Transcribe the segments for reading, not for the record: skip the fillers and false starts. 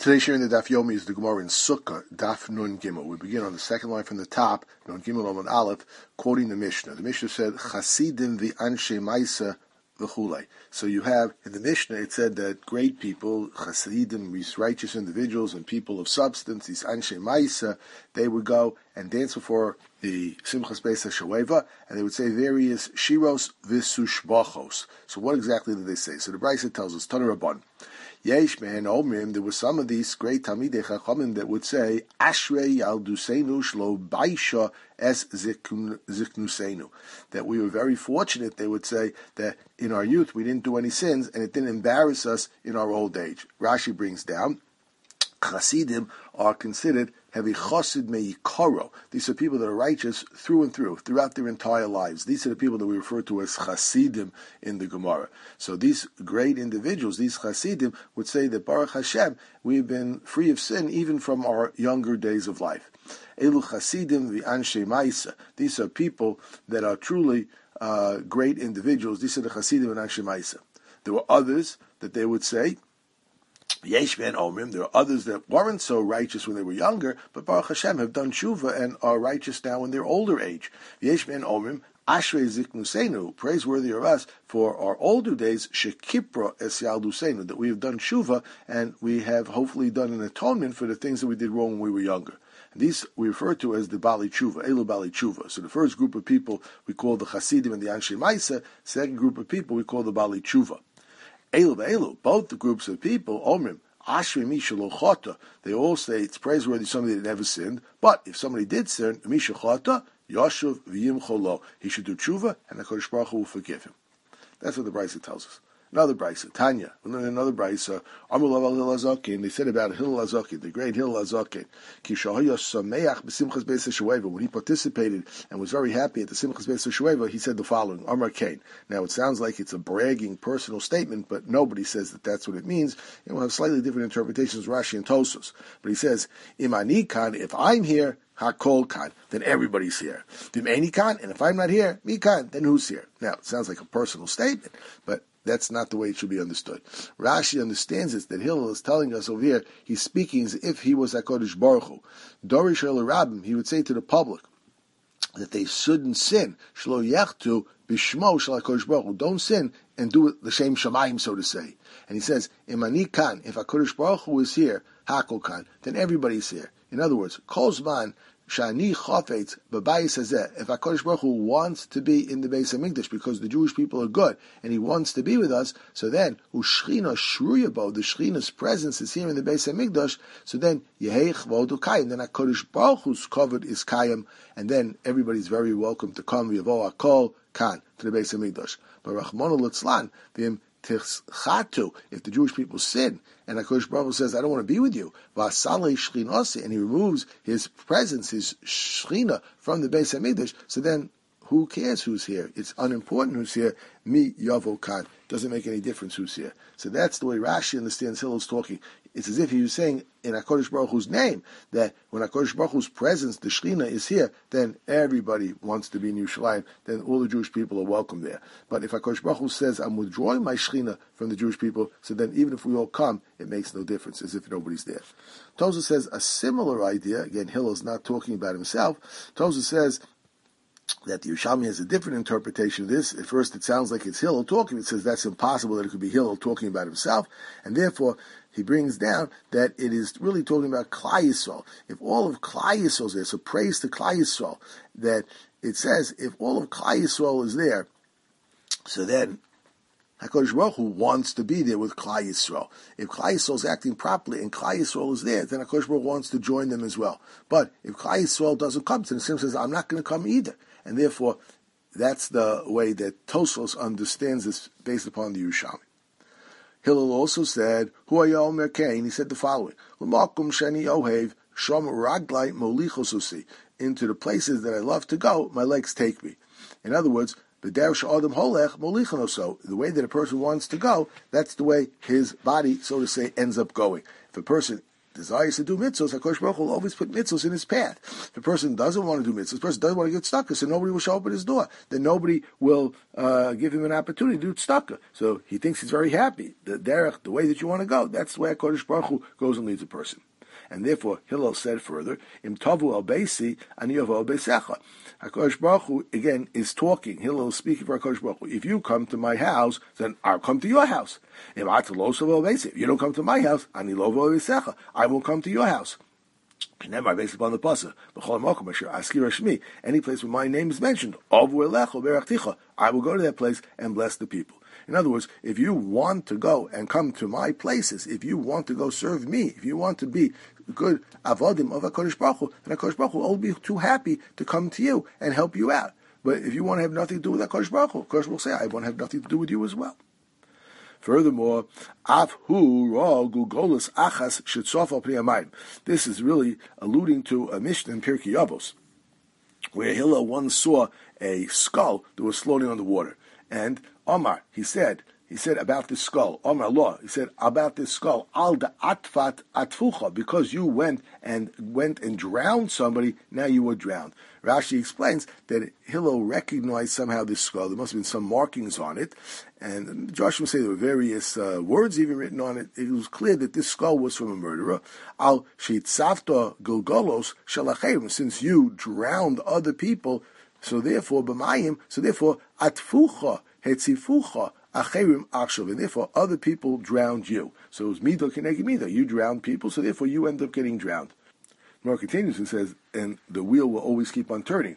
Today's sharing the Daf Yomi is the Gemara in Sukkah, Daf Nun Gimel. We begin on the second line from the top, Nun Gimel Oman Aleph, quoting the Mishnah. The Mishnah said, Chasidim v'anshe maisa v'chulei. So you have, in the Mishnah, it said that great people, Chasidim, these righteous individuals and people of substance, these anshe maisa, they would go and dance before the Simchas Beis HaShoeva, and they would say various shiros v'sushbachos. So what exactly did they say? So the Brisa tells us, Tana Rabban. Yesh me'en omrim, there were some of these great Talmidei Chachamim that would say, Ashrei yalduseinu shlo baisha es ziknuseinu. That we were very fortunate, they would say, that in our youth we didn't do any sins, and it didn't embarrass us in our old age. Rashi brings down, Chasidim are considered heavy chosid meikaro. These are people that are righteous through and through, throughout their entire lives. These are the people that we refer to as chasidim in the Gemara. So these great individuals, these chasidim, would say that Baruch Hashem, we've been free of sin even from our younger days of life. Elu chasidim v'anshe maisa. These are people that are truly great individuals. These are the chasidim and anshe maisa. There were others that they would say, Yesh ben Omrim, there are others that weren't so righteous when they were younger, but Baruch Hashem have done tshuva and are righteous now in their older age. Yesh ben Omrim, Ashrei ziknuseinu, praiseworthy of us for our older days, shekipra es yalduseinu, that we have done tshuva and we have hopefully done an atonement for the things that we did wrong when we were younger. And these we refer to as the Bali Tshuva, Elu Bali Tshuva. So the first group of people we call the Chasidim and the Anshe Maisa, second group of people we call the Bali Tshuva. Elu, both the groups of people, Omrim, Ashri Misha Lochota, they all say it's praiseworthy somebody that never sinned, but if somebody did sin, Misha Chota, Yoshuv V'yim Cholo, he should do tshuva, and HaKadosh Baruch Hu will forgive him. That's what the Brisa tells us. Another Brisa, Tanya, another Brisa, Amulav al Azakin, they said about Hillel Azakin, the great Hillel Azakin, when he participated and was very happy at the Simchas Beis HaShoeva, he said the following, Amar Kain. Now it sounds like it's a bragging personal statement, but nobody says that that's what it means. It will have slightly different interpretations, Rashi and Tosos. But he says, Imani Khan, if I'm here, Hakol Khan, then everybody's here. Vimeni Khan, and if I'm not here, Mi Khan, then who's here? Now it sounds like a personal statement, but that's not the way it should be understood. Rashi understands it, that Hillel is telling us over here, he's speaking as if he was HaKadosh Baruch Hu. Dorish el Rabbim, he would say to the public that they shouldn't sin. Shlo yechtu bishmo shel HaKadosh Baruch Hu. Don't sin and do it l'shem shamayim, so to say. And he says, Imani kan, if HaKadosh Baruch Hu is here, hakol kan, then everybody's here. In other words, kol zman shani chafetz b'bayis hazeh. If HaKadosh Baruch Hu wants to be in the Beis HaMikdash because the Jewish people are good and He wants to be with us, so then u'shchina shruyabo, the Shechina's presence is here in the Beis HaMikdash. So then yeheich v'odu kayim. Then HaKadosh Baruch Hu's covered is kayim, and then everybody's very welcome to come v'yavo akol kan to the Beis HaMikdash. But Rachmana litzlan v'im tichchatu, if the Jewish people sin, and HaKadosh Baruch Hu says, I don't want to be with you, v'asalei shchinasi, and He removes His presence, His Shechina, from the Beis HaMikdash, so then who cares who's here? It's unimportant who's here. Mi yavo kan. Doesn't make any difference who's here. So that's the way Rashi understands Hillel's talking. It's as if he was saying in HaKadosh Baruch Hu's name that when HaKadosh Baruch Hu's presence, the Shechina, is here, then everybody wants to be in Yerushalayim. Then all the Jewish people are welcome there. But if HaKadosh Baruch Hu says, I'm withdrawing my Shechina from the Jewish people, so then even if we all come, it makes no difference, as if nobody's there. Tozer says a similar idea. Again, Hillel's not talking about himself. Tozer says that the Yerushalmi has a different interpretation of this. At first it sounds like it's Hillel talking. It says that's impossible that it could be Hillel talking about himself. And therefore, he brings down that it is really talking about Klal Yisrael. If all of Klal Yisrael is there, so praise to Klal Yisrael, that it says if all of Klal Yisrael is there, so then HaKadosh Baruch Hu wants to be there with Klal Yisrael. If Klal Yisrael is acting properly and Klal Yisrael is there, then HaKadosh Baruch Hu wants to join them as well. But if Klal Yisrael doesn't come, then the Sim says, I'm not going to come either. And therefore, that's the way that Tosfos understands this based upon the Yerushalmi. Hillel also said, Hu haya omer kain, he said the following, L'makom sheni ohev, shom raglai molichosusi, into the places that I love to go, my legs take me. In other words, b'derech she'adam holech molichonoso, the way that a person wants to go, that's the way his body, so to say, ends up going. If a person desires to do mitzvahs, HaKadosh Baruch Hu will always put mitzvahs in his path. If a person doesn't want to do mitzvahs, the person doesn't want to get tzedakah, so nobody will show up at his door. Then nobody will give him an opportunity to do tzedakah. So he thinks he's very happy. The derech, the way that you want to go, that's the way HaKadosh Baruch Hu goes and leads a person. And therefore, Hillel said further, Im tavu al beisi, ani yavo al beisecha. HaKadosh Baruch Hu, again, is talking. Hillel is speaking for HaKadosh Baruch Hu. If you come to my house, then I'll come to your house. If you don't come to my house, ani lo al beisecha. I will come to your house. Based upon the pasuk, any place where my name is mentioned, I will go to that place and bless the people. In other words, if you want to go and come to my places, if you want to go serve me, if you want to be good avodim of HaKadosh Baruch Hu, then HaKadosh Baruch Hu will be too happy to come to you and help you out. But if you want to have nothing to do with HaKadosh Baruch Hu, HaKadosh Baruch Hu will say, I want to have nothing to do with you as well. Furthermore, this is really alluding to a Mishnah in Pirkei Avos, where Hillel once saw a skull that was floating on the water. And Omar, he said about this skull, Omar Law, he said about this skull, al da atfat atfucha, because you went and drowned somebody, now you were drowned. Rashi explains that Hillel recognized somehow this skull. There must have been some markings on it, and Joshua say there were various words even written on it. It was clear that this skull was from a murderer. Al sheitzavta gilgolos shalachim, since you drowned other people, so therefore atfucha hetzifucha acherim akshav, and therefore other people drowned you. So it was midah keneged midah. You drowned people, so therefore you end up getting drowned. More continues and says, and the wheel will always keep on turning.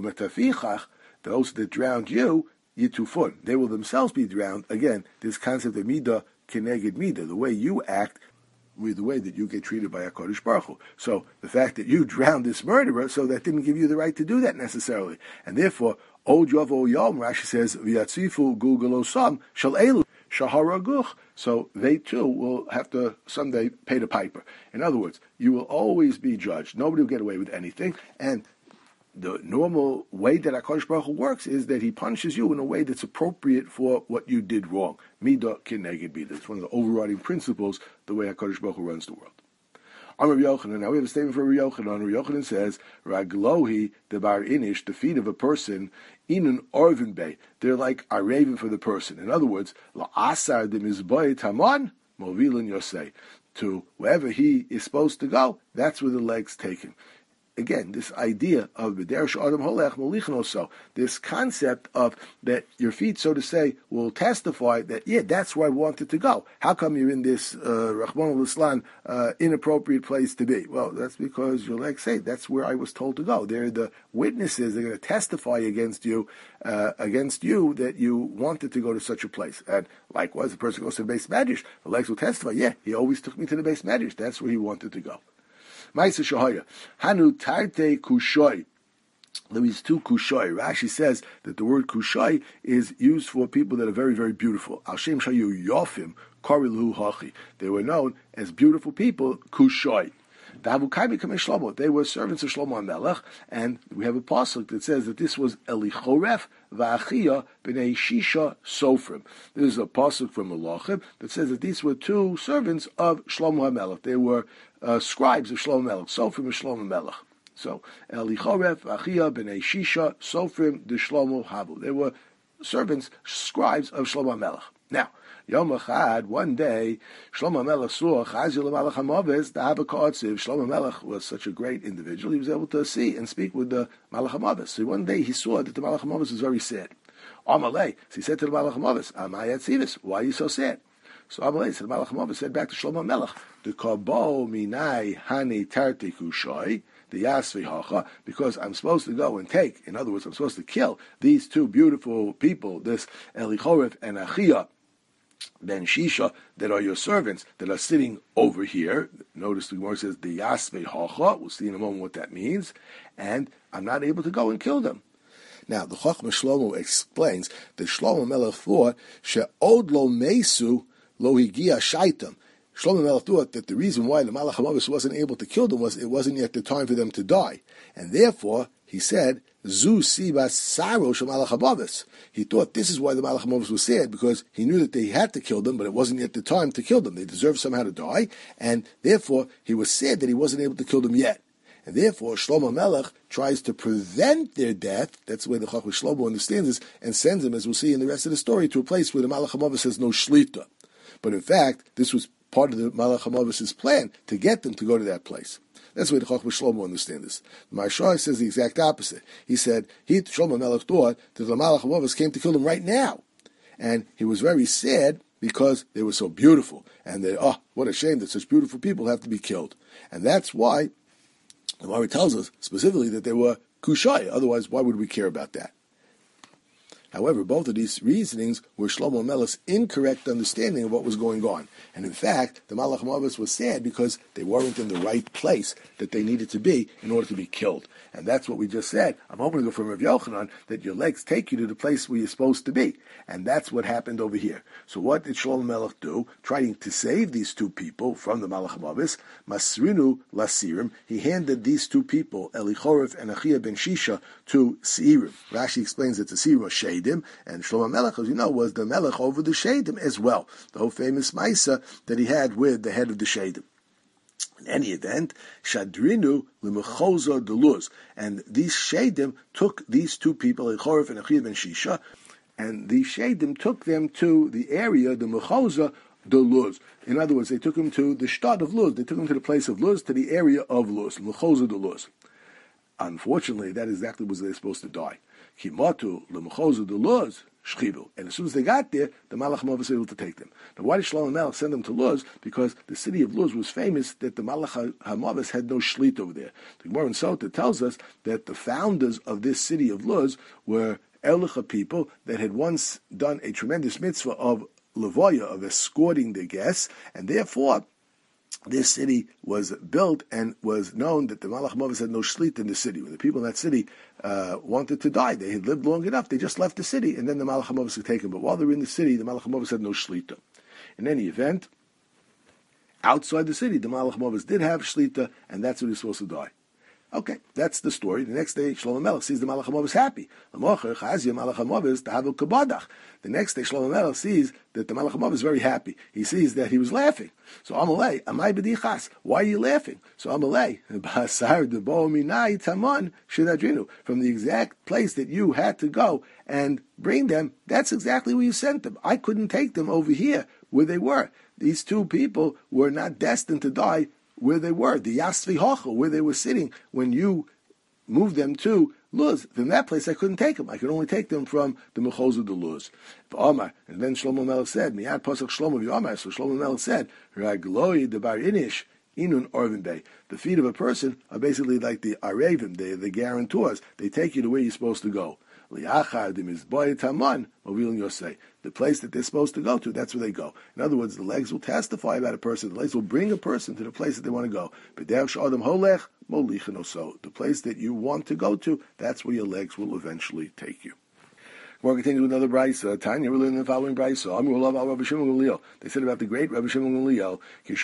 Those that drowned you, yitufun, they will themselves be drowned. Again, this concept of midah keneged midah, the way you act with the way that you get treated by HaKadosh Baruch Hu. So the fact that you drowned this murderer, so that didn't give you the right to do that necessarily. And therefore, O Javo Yom, Rashi says, V'yatzifu gulgalosam shal elu shaharaguch. So they too will have to someday pay the piper. In other words, you will always be judged. Nobody will get away with anything. And the normal way that HaKadosh Baruch Hu works is that he punishes you in a way that's appropriate for what you did wrong. Midah keneged midah. It's one of the overriding principles, the way HaKadosh Baruch Hu runs the world. I'm Rabbi Yochanan. Now we have a statement for Rabbi Yochanan. Rabbi Yochanan says, Raglohi debar inish, the feet of a person, inun orvin bay. They're like a raven for the person. In other words, la'asar de mizboy taman, movilin yosei. To wherever he is supposed to go, that's where the legs take him. Again, this idea of b'derish adam holech molichin also, this concept of that your feet, so to say, will testify that, yeah, that's where I wanted to go. How come you're in this Rahman al-Islam inappropriate place to be? Well, that's because your legs say that's where I was told to go. They're the witnesses. They're going to testify against you that you wanted to go to such a place. And likewise, the person goes to the Beis Medrash, the legs will testify, yeah, he always took me to the Beis Medrash. That's where he wanted to go. Ma'aseh Shahaya, Hanu Tarte Kushoi. There is two Kushoi. Rashi says that the word Kushoi is used for people that are very, very beautiful. Al Shem Shayu Yofim Korilu Hachi. They were known as beautiful people, Kushoi. They were servants of Shlomo HaMelech, and we have a pasuk that says that this was Elichoref v'Achia b'nei Shisha Sofrim. This is a pasuk from Malachim that says that these were two servants of Shlomo HaMelech. They were scribes of Shlomo HaMelech. Sofrim is Shlomo HaMelech. So Elichoref v'Achia b'nei Shisha Sofrim de Shlomo Habu. They were servants, scribes of Shlomo HaMelech. Now, Yom Echad, one day, Shlomo HaMelech saw Chazil HaMelech HaMavis, the Habakotziv. Shlomo HaMelech was such a great individual, he was able to see and speak with the Malach HaMavis. So one day he saw that the Malach HaMavis was very sad. Amalei, so he said to the Malach HaMavis, Amayat Sivis, why are you so sad? So Amalei said, the Malach HaMavis said back to Shlomo HaMelech, the Kabo Minai Hani Tarte Kushoi, the Yasvi Hacha, because I'm supposed to go and take, in other words, I'm supposed to kill these two beautiful people, this Elichoref and Achia, Ben Shisha, that are your servants, that are sitting over here. Notice the Gemara says, the Yasve Hacha, we'll see in a moment what that means, and I'm not able to go and kill them. Now, the Chachma Shlomo explains that Shlomo Melech thought, She'od lo mesu lo higia shaitam. Shlomo Melech thought that the reason why the Malach HaMavis wasn't able to kill them was it wasn't yet the time for them to die. And therefore, he said Zu Siba Saro Shel Malach HaMavis. He thought this is why the Malach HaMavis was sad, because he knew that they had to kill them, but it wasn't yet the time to kill them. They deserved somehow to die, and therefore he was sad that he wasn't able to kill them yet. And therefore, Shlomo Melech tries to prevent their death. That's the way the Chacham Shlomo understands this, and sends them, as we'll see in the rest of the story, to a place where the Malach HaMavis has no shlita. But in fact, this was part of the Malach HaMavis' plan to get them to go to that place. That's the way the Chacham Shlomo understands this. The Maharsha says the exact opposite. He said, Shlomo Melech thought that the Malach HaMavis came to kill him right now. And he was very sad because they were so beautiful. And they, what a shame that such beautiful people have to be killed. And that's why the Gemara tells us specifically that they were kushai. Otherwise, why would we care about that? However, both of these reasonings were Shlomo Melech's incorrect understanding of what was going on. And in fact, the Malach HaMavis was sad because they weren't in the right place that they needed to be in order to be killed. And that's what we just said. I'm hoping to go from Rav Yochanan that your legs take you to the place where you're supposed to be. And that's what happened over here. So what did Shlomo Melech do? Trying to save these two people from the Malach HaMavis, Masrinu Lasirim, he handed these two people, Elichoref and Achia ben Shisha, to Seirim. Rashi explains that the Seirim was Shadim, and Shlomo Melech, as you know, was the Melech over the Shadim as well. The whole famous Maisa that he had with the head of the Shadim. In any event, Shadrinu l'mechoza deluz, and these Shadim took these two people, Elichoref and Achia ben Shisha, and the Shadim took them to the area, the mechoza deluz. In other words, they took him to the shtad of Luz. They took him to the place of Luz, to the area of Luz, mechoza deluz. Unfortunately, that exactly was they were supposed to die. Kimatu l'mechoza deluz. And as soon as they got there, the Malach HaMavis was able to take them. Now, why did Shlomo Melech send them to Luz? Because the city of Luz was famous that the Malach HaMavis had no shlit over there. The Gemara in Sota tells us that the founders of this city of Luz were Elicha people that had once done a tremendous mitzvah of levoya, of escorting the guests, and therefore this city was built and was known that the Malach HaMavis had no shlit in the city. When the people in that city wanted to die, they had lived long enough, they just left the city, and then the Malach HaMavis could take them. But while they were in the city, the Malach HaMavis had no shlita. In any event, outside the city, the Malach HaMavis did have shlita, and that's when he was supposed to die. Okay, that's the story. The next day, Shlomo Melech sees the Malach HaMavis happy. The next day, Shlomo Melech sees that the Malach HaMavis is very happy. He sees that he was laughing. So Amalei, Amai b'dichas, why are you laughing? So Amalei, from the exact place that you had to go and bring them, that's exactly where you sent them. I couldn't take them over here where they were. These two people were not destined to die where they were, the Yasvi Hochel, where they were sitting when you moved them to Luz. From that place, I couldn't take them. I could only take them from the Mechos of the Luz. And then Shlomo Melech said, Miyad Pasach Shlomo v'Omar. So Shlomo Melech said, Ragloi debar inish inun orvin bay. The feet of a person are basically like the arevim, the guarantors. They take you to where you're supposed to go. The place that they're supposed to go to, that's where they go. In other words, the legs will testify about a person. The legs will bring a person to the place that they want to go. The place that you want to go to, that's where your legs will eventually take you. We're continuing with another brayso. Tanya, we're learning the following brayso. Rabbi Shimon Gamliel. They said about the great Rabbi Shimon Gamliel,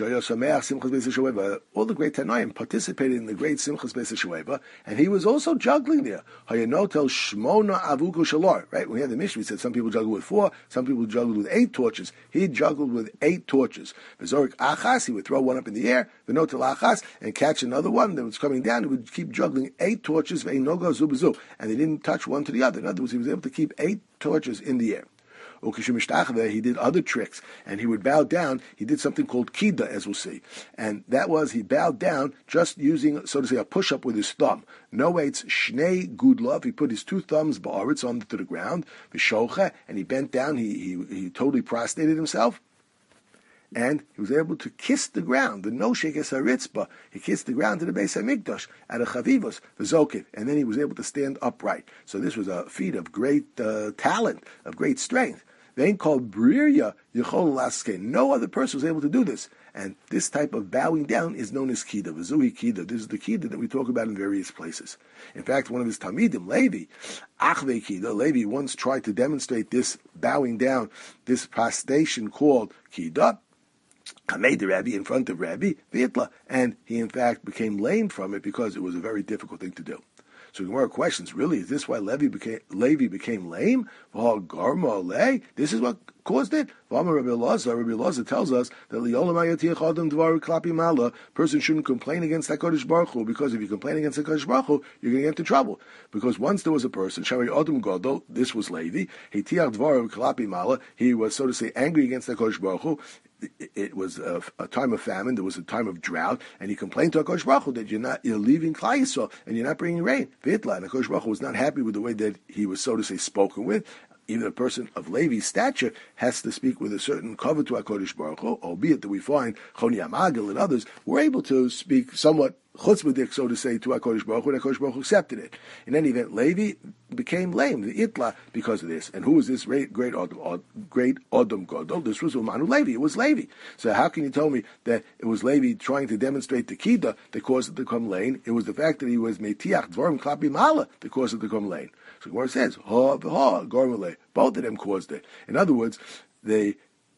all the great Tanaim participated in the great Simchas Beis HaShoeva, and he was also juggling there. Right? When we had the Mishnah, we said some people juggled with 4, some people juggled with 8 torches. He juggled with 8 torches. Bezorik achas, he would throw one up in the air, v'notel achas, and catch another one that was coming down. He would keep juggling 8 torches, and they didn't touch one to the other. In other words, he was able to keep 8 torches in the air. He did other tricks, and he would bow down. He did something called kida, as we'll see, and that was he bowed down just using, so to say, a push-up with his thumb. No weights, shnei gudlov. He put his 2 thumbs ba'aretz onto the ground, v'shocha, and he bent down. He totally prostrated himself. And he was able to kiss the ground, the noshek es haritzba. He kissed the ground to the Beis Hamikdash at a chavivos, the zokiv, and then he was able to stand upright. So this was a feat of great talent, of great strength. They ain't called brirya yechol laskein. No other person was able to do this. And this type of bowing down is known as kida, v'zuhi kida. This is the kida that we talk about in various places. In fact, one of his talmidim, Levi, achvei kida, Levi once tried to demonstrate this bowing down, this prostration called kida. Made the Rabbi in front of Rabbi Vitla, and he in fact became lame from it because it was a very difficult thing to do. So Gemara questions, really, is this why Levi became lame? This is what caused it? Rabbi Elazar tells us that person shouldn't complain against HaKadosh Baruch Hu, because if you complain against HaKadosh Baruch Hu, you're going to get into trouble. Because once there was a person, this was Levi, he was, so to say, angry against HaKadosh Baruch Hu. It was a time of famine, there was a time of drought, and he complained to HaKadosh Baruch Hu that you're leaving Klal Yisrael and you're not bringing rain. Vitla, and HaKadosh Baruch Hu was not happy with the way that he was, so to say, spoken with. Even a person of Levi's stature has to speak with a certain cover to HaKadosh Baruch Hu, albeit that we find Choni Amagel and others were able to speak somewhat chutzpahdik, so to say, to HaKadosh Baruch Hu, and HaKadosh Baruch Hu accepted it. In any event, Levi became lame, the Itla, because of this. And who was this great Odom Gadol? This was Umanu Levi. It was Levi. So how can you tell me that it was Levi trying to demonstrate the Kida that caused it to become lame? It was the fact that he was Metiach Dvarim Klapi Mala that caused it to become lame. So Gemara says, both of them caused it. In other words, the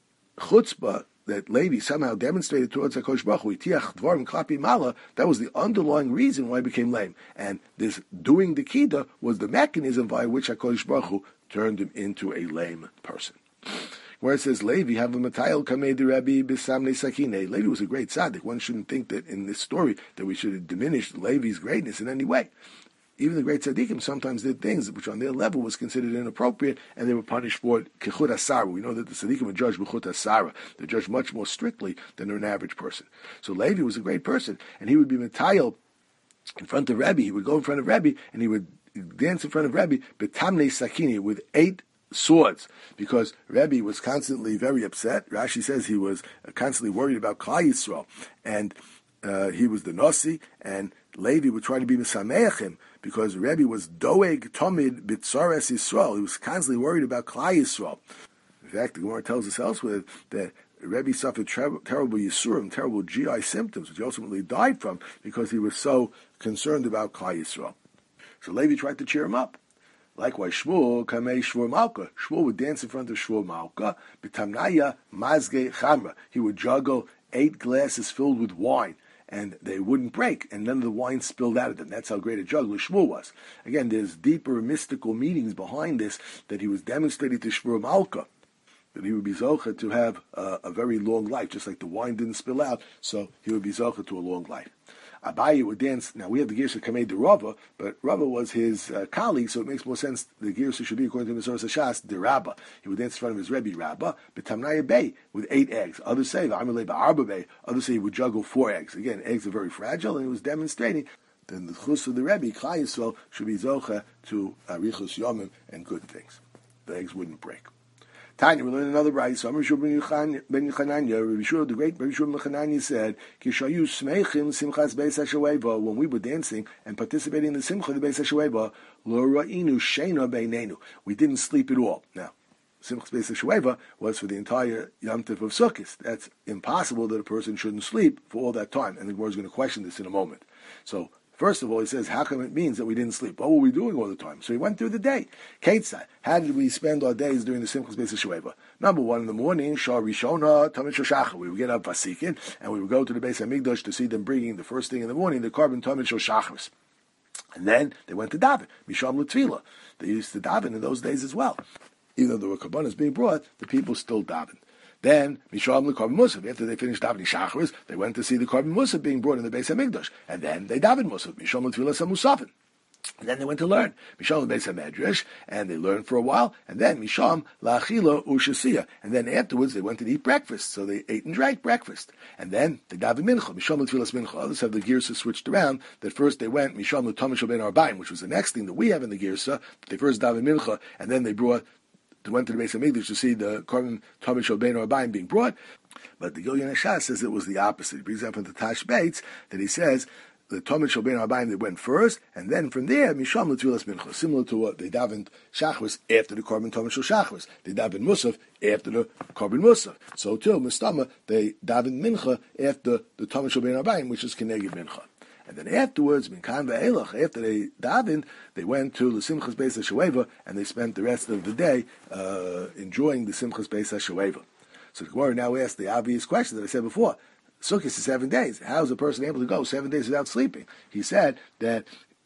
chutzpah that Levi somehow demonstrated towards HaKadosh Baruch Hu, Tiach Dvarim Klapi Mala, that was the underlying reason why he became lame. And this doing the Kida was the mechanism by which HaKadosh Baruch Hu turned him into a lame person. Where it says, Levi have a matayel kamei de Rabbi b'samnei sakine. Levi was a great tzaddik. One shouldn't think that in this story that we should diminish Levi's greatness in any way. Even the great tzaddikim sometimes did things which on their level was considered inappropriate, and they were punished for it. Kechut asara. We know that the tzaddikim are judged b'chut asara. They're judged much more strictly than an average person. So Levi was a great person, and he would be matayel in front of Rebbe. He would go in front of Rebbe, and he would dance in front of Rebbe b'tamnei sakini, with 8 swords, because Rebbe was constantly very upset. Rashi says he was constantly worried about Klal Yisrael, and he was the Nasi, and Levi would try to be Mesameach him, because Rebbe was Doeg Tomid Bitzares Yisrael. He was constantly worried about Klal Yisrael. In fact, the Gemara tells us elsewhere that Rebbe suffered terrible Yisurim, terrible GI symptoms, which he ultimately died from, because he was so concerned about Klal Yisrael. So Levi tried to cheer him up. Likewise, Shmuel, Kamei Shmuel Malka. Shmuel would dance in front of Shmuel Malka, B'tamnaya Mazge Chamra. He would juggle 8 glasses filled with wine, and they wouldn't break, and none of the wine spilled out of them. That's how great a juggler Shmuel was. Again, there's deeper mystical meanings behind this that he was demonstrating to Shmuel Malka, that he would be zocha to have a very long life, just like the wine didn't spill out, so he would be zocha to a long life. Abaye would dance. Now we have the Girsa Kamei de Rava, but Rava was his colleague, so it makes more sense. The Girsa should be, according to Masorah Shas, de Rabba. He would dance in front of his Rebbe Rabba, B'tamnaya Bey, with 8 eggs. Others say V'amalei Ba'arba Bey. Others say he would juggle 4 eggs. Again, eggs are very fragile, and it was demonstrating that the chus of the Rebbe Klal Yisrael should be zocha to arichos yomim and good things. The eggs wouldn't break. Tanya, we learn another brayso. So Rabbi Shua ben Chananya, the great Rabbi Shua ben Chananya said, "Kishayu smeichim simchas beis hashoeva." When we were dancing and participating in the simcha of the beis hashoeva, lo ra'inu sheina beinenu. We didn't sleep at all. Now, simchas beis hashoeva was for the entire Yom Tov of Sukkot. That's impossible that a person shouldn't sleep for all that time. And the Gemara is going to question this in a moment. So, first of all, he says, how come it means that we didn't sleep? What were we doing all the time? So he went through the day. Ketzad, how did we spend our days during the Simchas Beis HaShoeva? Number 1, in the morning, Shah Rishona, Tamid Shoshachar. We would get up Vasikin, and we would go to the Beis HaMikdash to see them bringing the first thing in the morning, the carbon Tamid Shoshachar. And then they went to daven, Misham L'Tfila. They used to daven in those days as well. Even though there were karbanos being brought, the people still davened. Then, Misham l'Korban Musaf. After they finished davening Shacharis, they went to see the Korban Musaf being brought in the Beis HaMikdash. And then they davened Musaf, Misham l'Tfilas HaMusafin. And then they went to learn. Misham l'Beis HaMedrash, and they learned for a while. And then, Misham l'Achila U'Shasiya. And then afterwards, they went to eat breakfast. So they ate and drank breakfast. And then they davened Mincha, Misham l'Tfilas Mincha. Others have the Girsa switched around, that first they went, Misham l'Tomish Ben Arbaim, which was the next thing that we have in the Girsa. They first davened Mincha, and then they went to the Beis HaMikdash to see the Korban Tamid Shel Bein Arbaim being brought. But the Gilyon HaShas says it was the opposite. He brings up from the Tash Bates that he says the Tamid Shel Bein Arbaim, they went first, and then from there, Misham l'Tfilas Mincha. Similar to what they davened Shachris after the Korban Tamid Shel Shachris. They davened Musaf after the Korban Musaf. So too, Mistama, they davened Mincha after the Tamid Shel Bein Arbaim, which is Keneged Mincha. And then afterwards, Minkan Ve'elach, after they davened, they went to the Simchas Beis HaShoeva, and they spent the rest of the day enjoying the Simchas Beis HaShoeva. So the Gemara now asks the obvious question that I said before. Sukkot is 7 days. How is a person able to go 7 days without sleeping? He said that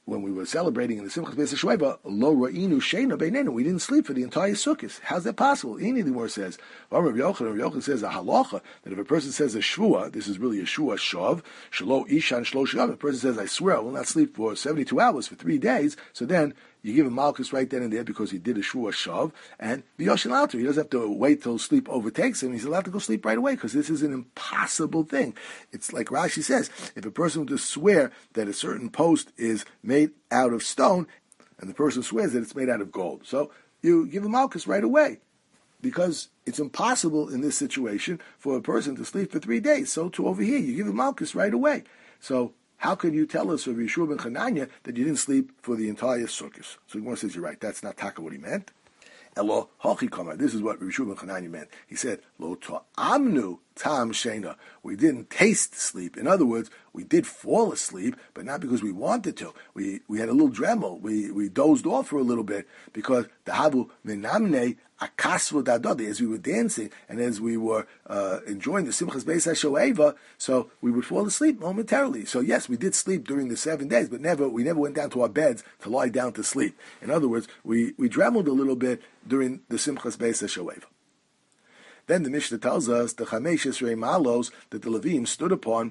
when we were celebrating in the Simchas Beis HaShoeva, lo ra'inu sheina beinenu, we didn't sleep for the entire Sukkot. How's that possible? Ini the more says, Rav Yochanan says a halacha that if a person says a shvua, this is really a shvua shav, shelo ishan shlo shav. If a person says, I swear I will not sleep for 72 hours for 3 days, so then you give him malchus right then and there because he did a shvua shav, and b'yoshin alter, he doesn't have to wait till sleep overtakes him. He's allowed to go sleep right away because this is an impossible thing. It's like Rashi says, if a person were to swear that a certain post is made out of stone, and the person swears that it's made out of gold, so you give him malchus right away because it's impossible in this situation for a person to sleep for 3 days. So too over here, you give him malchus right away. So how can you tell us, Rabbi Yeshua ben Chananya, that you didn't sleep for the entire Sukkot? So Gemara says, you're right, that's not taka what he meant. Elo hochi kamar. This is what Rabbi Yeshua ben Chananya meant. He said, lo to'amnu tam shena. We didn't taste sleep. In other words, we did fall asleep, but not because we wanted to. We had a little dremel. We dozed off for a little bit because the havu menamne akasvu dadodi, as we were dancing and as we were enjoying the Simchas Beis HaShoeva, so we would fall asleep momentarily. So yes, we did sleep during the 7 days, but we never went down to our beds to lie down to sleep. In other words, we dremeled a little bit during the Simchas Beis HaShoeva. Then the Mishnah tells us the Chamesh Esrei Malos that the Levim stood upon.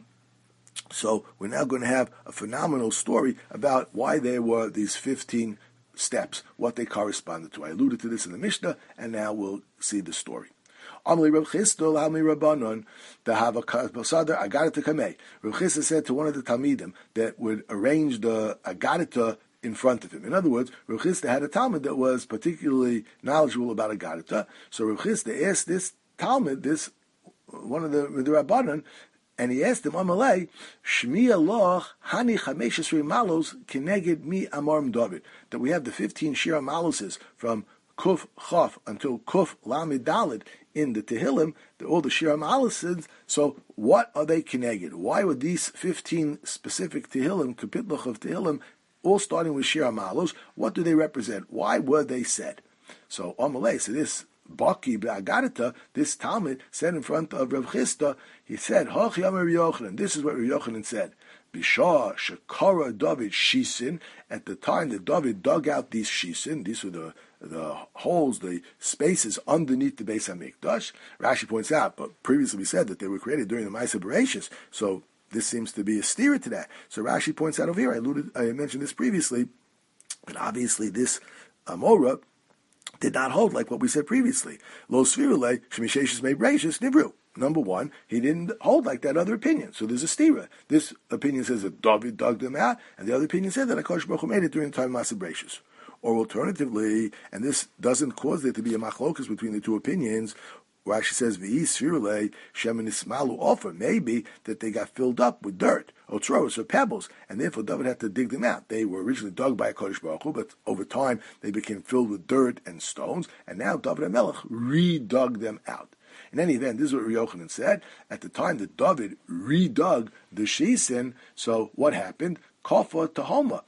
So we're now going to have a phenomenal story about why there were these 15 steps, what they corresponded to. I alluded to this in the Mishnah, and now we'll see the story. Amli Reb Chisda L'Hamli Rabbanon Dehava Basadar Agadita Kamei. Reb Chisda said to one of the Talmidim that would arrange the Agadita in front of him. In other words, Reb Chisda had a Talmud that was particularly knowledgeable about Agadita. So Reb Chisda asked this Talmud, this one of the Rabbanon, and he asked him, Amalei, Shmi Allah, Hani Chamesh Esrei Malos, Keneged Mi Amarm David. That we have the 15 Shira Maloses from Kuf Chaf until Kuf Lamed Daled in the Tehillim, all the Shira Maloses. So what are they Keneged? Why were these 15 specific Tehillim, Kapitlach of Tehillim, all starting with Shira Malos? What do they represent? Why were they said? So Amalei, so this Baki B'Agadita, this Talmud said in front of Rav Chisda, he said, Hachi Amar Yochanan, this is what Rav Yochanan said, Bishah Shekara David Shisin, at the time that David dug out these Shisin, these were the holes, the spaces underneath the Beis HaMikdash. Rashi points out, but previously we said that they were created during the Ma'aseh Bereshis, so this seems to be a steer to that. So Rashi points out over here, I mentioned this previously, but obviously this Amorah did not hold like what we said previously. Lo svirule shemisheshes made rashis nivru. Number one, he didn't hold like that other opinion. So there's a stira. This opinion says that David dug them out, and the other opinion said that HaKadosh Baruch Hu made it during the time of Ma'aseh Bereshis. Or alternatively, and this doesn't cause there to be a machlokas between the two opinions, Rashi says v'is svirule shemin ismalu offer. Maybe that they got filled up with dirt, otros or pebbles, and therefore David had to dig them out. They were originally dug by HaKadosh Baruch Hu, but over time they became filled with dirt and stones, and now David HaMelech redug them out. In any event, this is what Yochanan said. At the time that David redug the Shisin, so what happened? Kofa Tahoma.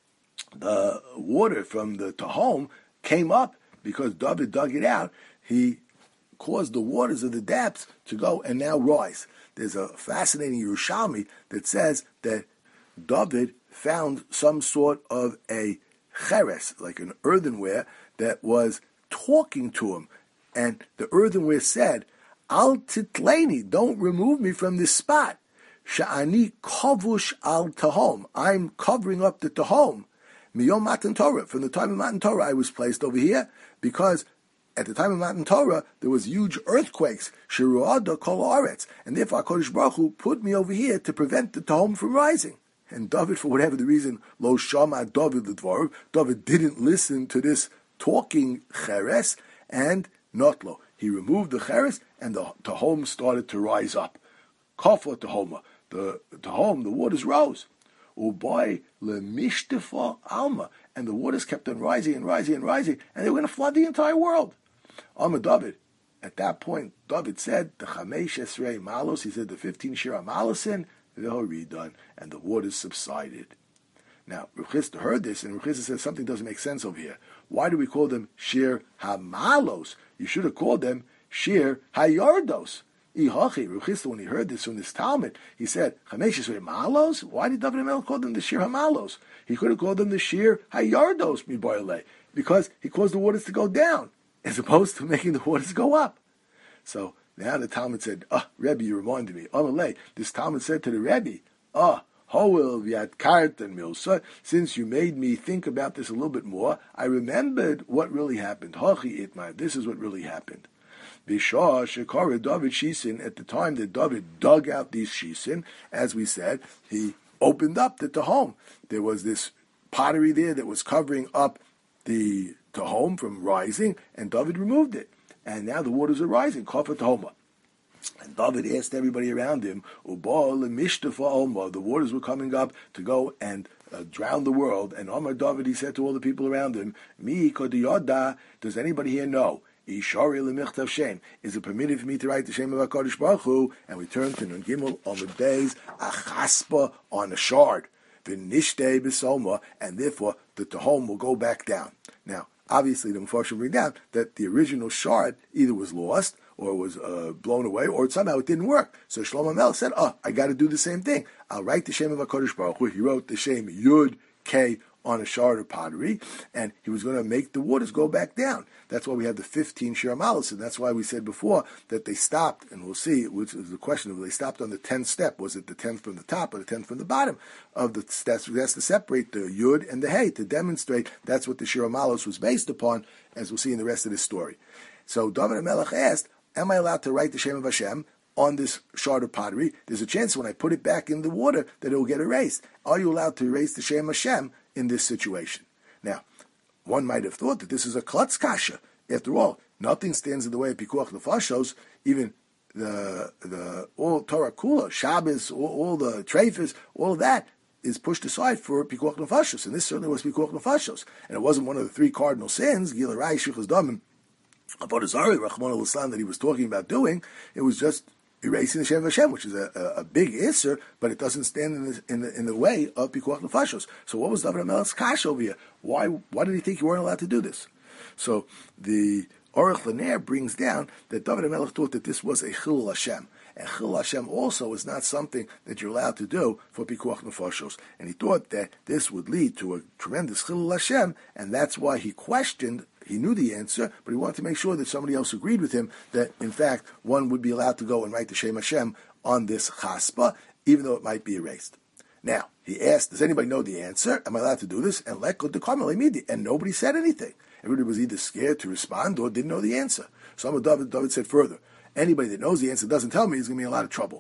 The water from the Tahom came up because David dug it out. He caused the waters of the depths to go and now rise. There's a fascinating Yerushalmi that says that David found some sort of a cheres, like an earthenware, that was talking to him. And the earthenware said, Al titleni, don't remove me from this spot. Sha'ani kavush al tahom, I'm covering up the tahom. Miyom Matan Torah, from the time of Matan Torah I was placed over here, because at the time of Matan Torah, there was huge earthquakes, Shiruada Kol Aretz, and therefore HaKadosh Baruch Hu put me over here to prevent the Tahom from rising. And David, for whatever the reason, Lo Shama David L'Dvar, David didn't listen to this talking Cheres, and Notlo. He removed the Cheres, and the Tahom started to rise up. Kafa Tahoma, the Tahom, the waters rose. Ubai lemishtifa alma, and the waters kept on rising and rising and rising, and they were going to flood the entire world. Amar David, at that point, David said, the Chamesh Esrei Malos, he said the 15 Shira Malosin, they were redone, and the waters subsided. Now, Rav Chisda heard this, and Rav Chisda says something doesn't make sense over here. Why do we call them Shir HaMalos? You should have called them Shir HaYardos. Ihachi, Rav Chisda, when he heard this from this Talmud, he said, Chamesh Malos? Why did David HaMelech call them the Shir HaMalos? He could have called them the Shir HaYardos Miboyle, because he caused the waters to go down, as opposed to making the waters go up. So now the Talmud said, Rebbe, you reminded me. Amalei, this Talmud said to the Rebbe, Hoel Viat Kartan Milsa, since you made me think about this a little bit more, I remembered what really happened. Hachi Itmai, this is what really happened. Bishah Shekara David Shisin, at the time that David dug out these Shisin, as we said, he opened up the Tehom. There was this pottery there that was covering up the Tehom from rising, and David removed it. And now the waters are rising, Kofa Tehoma. And David asked everybody around him, the waters were coming up to go and drown the world. And Omar David, he said to all the people around him, Mi Kodiyada, does anybody here know? Ishari lemichtav shem. Is it permitted for me to write the Shem of HaKadosh Baruch Hu? And we turn to Nun Gimel on the days, a chaspa on a shard, the nishtei besoma, and therefore the Tehom will go back down. Now, obviously, the Mefarshim bring down that the original shard either was lost or was blown away, or somehow it didn't work. So Shlomo Melech said, I got to do the same thing. I'll write the Shem of HaKadosh Baruch Hu. He wrote the Shem Yud K on a shard of pottery, and he was going to make the waters go back down. That's why we have the 15 Shir HaMalos, and that's why we said before that they stopped, and we'll see, which is the question of they stopped on the 10th step. Was it the 10th from the top or the 10th from the bottom of the steps? We have to separate the Yud and the Hey to demonstrate that's what the Shir HaMalos was based upon, as we'll see in the rest of this story. So David HaMelech asked, am I allowed to write the Shem of Hashem on this shard of pottery? There's a chance when I put it back in the water that it will get erased. Are you allowed to erase the Shem of Hashem in this situation? Now, one might have thought that this is a klutz kasha. After all, nothing stands in the way of pikuach nefashos. Even the all Torah kula, Shabbos, all the treifas, all of that is pushed aside for pikuach nefashos, and this certainly was pikuach nefashos. And it wasn't one of the three cardinal sins, gila rai shichus damim, avodah zarah, Rachmana litzlan, that he was talking about doing. It was just erasing the Shem of Hashem, which is a big isser, but it doesn't stand in the way of pikuach nefashos. So what was David HaMelech's kash over here? Why did he think you weren't allowed to do this? So the Aruch LaNer brings down that David HaMelech thought that this was a chilul Hashem. And chilul Hashem also is not something that you're allowed to do for pikuach nefashos. And he thought that this would lead to a tremendous chilul Hashem, and that's why he questioned. He knew the answer, but he wanted to make sure that somebody else agreed with him that, in fact, one would be allowed to go and write the Shem Hashem on this chaspa, even though it might be erased. Now, he asked, does anybody know the answer? Am I allowed to do this? And and nobody said anything. Everybody was either scared to respond or didn't know the answer. So David said further, anybody that knows the answer doesn't tell me is going to be in a lot of trouble.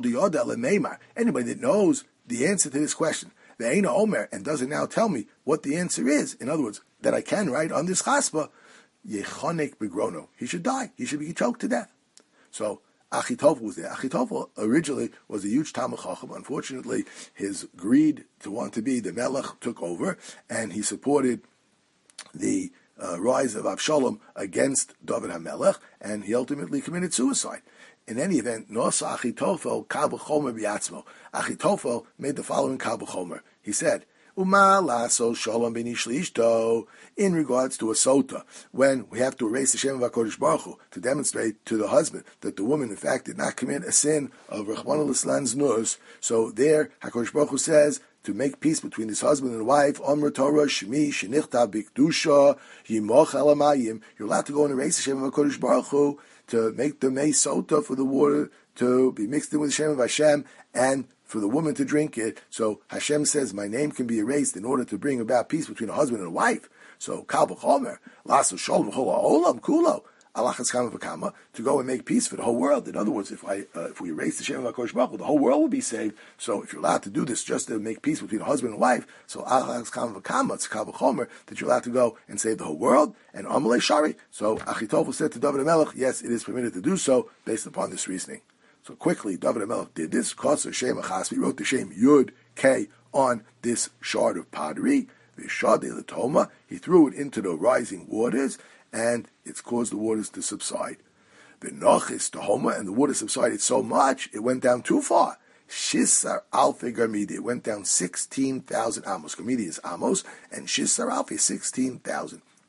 Anybody that knows the answer to this question, Ve'ena Omer, and doesn't now tell me what the answer is, in other words, that I can write on this chaspa, Yechonek Begrono. He should die. He should be choked to death. So Achitofel was there. Achitofel originally was a huge Talmid Chacham. Unfortunately, his greed to want to be the Melech took over, and he supported the rise of Avshalom against David HaMelech, and he ultimately committed suicide. In any event, Nosa Achitofel Kal V'chomer B'yatzmo. Achitofel made the following Kal V'chomer. He said, Uma laso shalom b'nishliishto, in regards to a sota, when we have to erase the Shem of HaKadosh Baruch Hu to demonstrate to the husband that the woman, in fact, did not commit a sin of Rachmana litzlan's nuz. So there, HaKadosh Baruch Hu says, to make peace between his husband and wife, Omer Torah, Shemi, Shenichta, Bikdusha, Yimoch Alamayim, you're allowed to go and erase the Shem of HaKadosh Baruch Hu to make the mei sota for the water to be mixed in with the Shem of Hashem, and for the woman to drink it. So Hashem says, my name can be erased in order to bring about peace between a husband and a wife. So Kal V'chomer, Lasso Shalom V'chol Ha'olam Kulo, Alachas Kama V'kama, to go and make peace for the whole world. In other words, if we erase the Shem of HaKadosh Baruch Hu, the whole world will be saved. So if you're allowed to do this just to make peace between a husband and wife, so Alachas Kama V'kama, it's Kal V'chomer, that you're allowed to go and save the whole world. And Amalei Shari. So Achitofel said to David HaMelech, yes, it is permitted to do so based upon this reasoning. So quickly, David HaMelech did this. Koser Shem Achasvi wrote the Shem Yud K on this shard of pottery. V'shadei l'toma, he threw it into the rising waters, and it's caused the waters to subside. V'nochis Tehoma, and the water subsided so much, it went down too far. Shisar Alfi Garmidi, it went down 16,000 amos. Garmidi is amos, and Shisar Alfi 16,000.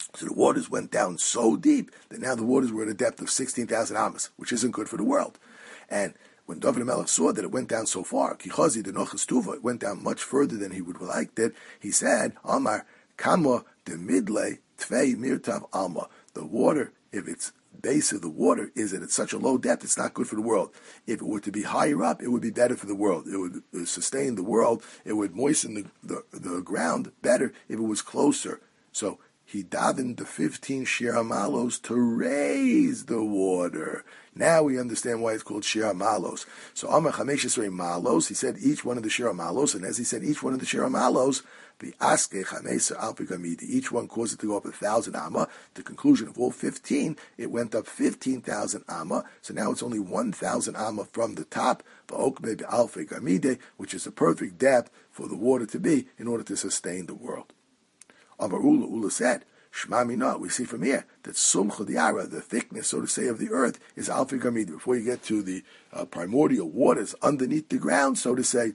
So the waters went down so deep that now the waters were at a depth of 16,000 amas, which isn't good for the world. And when David HaMelech saw that it went down so far, Kichazi de Nochas Tuva, it went down much further than he would have liked it, he said, Amar, Kama de Midle Tvei Mirtav Alma. The water, if its base of the water is at such a low depth, it's not good for the world. If it were to be higher up, it would be better for the world. It would sustain the world. It would moisten the ground better if it was closer. So he davened the 15 Shir HaMalos to raise the water. Now we understand why it's called Shir HaMalos. So Amar Chamesh Esrei Malos, he said each one of the Shir HaMalos, and as he said each one of the Shir HaMalos, the Aske Chameser Alpi Gamidi, each one caused it to go up 1,000 Amma. The conclusion of all 15, it went up 15,000 Amma. So now it's only 1,000 Amma from the top, Va'okme Alfi Gamide, which is a perfect depth for the water to be in order to sustain the world. Amar Ula said, Shma Mina, we see from here that Sumcha Diara, the thickness, so to say, of the earth, is Alfi Gamidi. Before you get to the primordial waters underneath the ground, so to say,